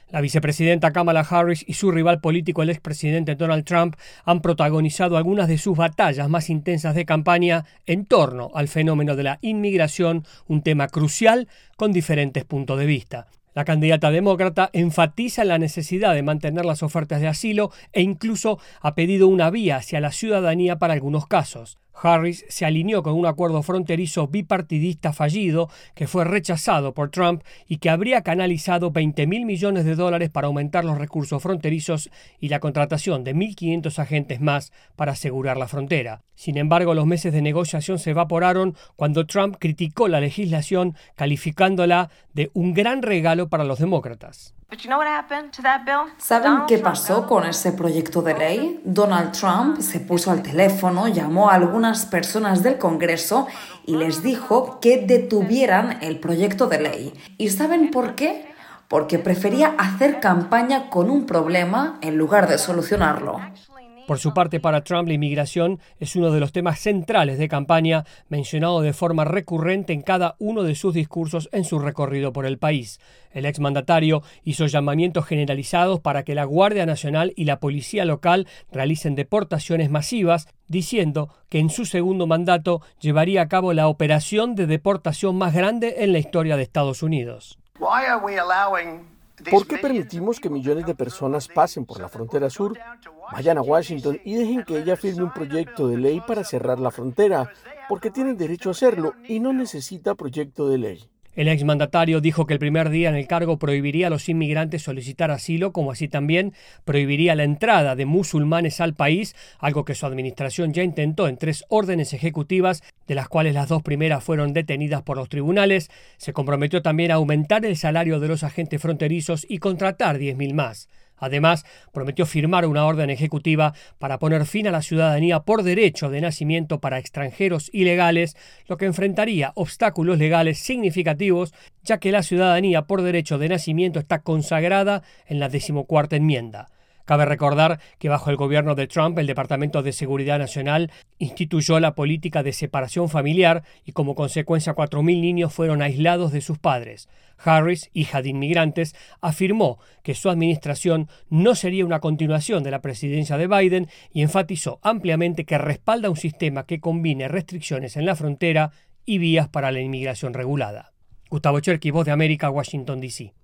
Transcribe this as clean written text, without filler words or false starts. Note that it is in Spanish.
La vicepresidenta Kamala Harris y su rival político, el expresidente Donald Trump, han protagonizado algunas de sus batallas más intensas de campaña en torno al fenómeno de la inmigración, un tema crucial con diferentes puntos de vista. La candidata demócrata enfatiza la necesidad de mantener las ofertas de asilo e incluso ha pedido una vía hacia la ciudadanía para algunos casos. Harris se alineó con un acuerdo fronterizo bipartidista fallido que fue rechazado por Trump y que habría canalizado $20.000 millones para aumentar los recursos fronterizos y la contratación de 1.500 agentes más para asegurar la frontera. Sin embargo, los meses de negociación se evaporaron cuando Trump criticó la legislación, calificándola de un gran regalo para los demócratas. ¿Saben qué pasó con ese proyecto de ley? Donald Trump se puso al teléfono, llamó a algunas personas del Congreso y les dijo que detuvieran el proyecto de ley. ¿Y saben por qué? Porque prefería hacer campaña con un problema en lugar de solucionarlo. Por su parte, para Trump, la inmigración es uno de los temas centrales de campaña, mencionado de forma recurrente en cada uno de sus discursos en su recorrido por el país. El exmandatario hizo llamamientos generalizados para que la Guardia Nacional y la policía local realicen deportaciones masivas, diciendo que en su segundo mandato llevaría a cabo la operación de deportación más grande en la historia de Estados Unidos. ¿Por qué permitimos que millones de personas pasen por la frontera sur, vayan a Washington y dejen que ella firme un proyecto de ley para cerrar la frontera? Porque tienen derecho a hacerlo y no necesita proyecto de ley. El exmandatario dijo que el primer día en el cargo prohibiría a los inmigrantes solicitar asilo, como así también prohibiría la entrada de musulmanes al país, algo que su administración ya intentó en 3 órdenes ejecutivas, de las cuales las 2 primeras fueron detenidas por los tribunales. Se comprometió también a aumentar el salario de los agentes fronterizos y contratar 10.000 más. Además, prometió firmar una orden ejecutiva para poner fin a la ciudadanía por derecho de nacimiento para extranjeros ilegales, lo que enfrentaría obstáculos legales significativos, ya que la ciudadanía por derecho de nacimiento está consagrada en la 14ª enmienda. Cabe recordar que bajo el gobierno de Trump, el Departamento de Seguridad Nacional instituyó la política de separación familiar y como consecuencia 4.000 niños fueron aislados de sus padres. Harris, hija de inmigrantes, afirmó que su administración no sería una continuación de la presidencia de Biden y enfatizó ampliamente que respalda un sistema que combine restricciones en la frontera y vías para la inmigración regulada. Gustavo Cherky, Voz de América, Washington, D.C.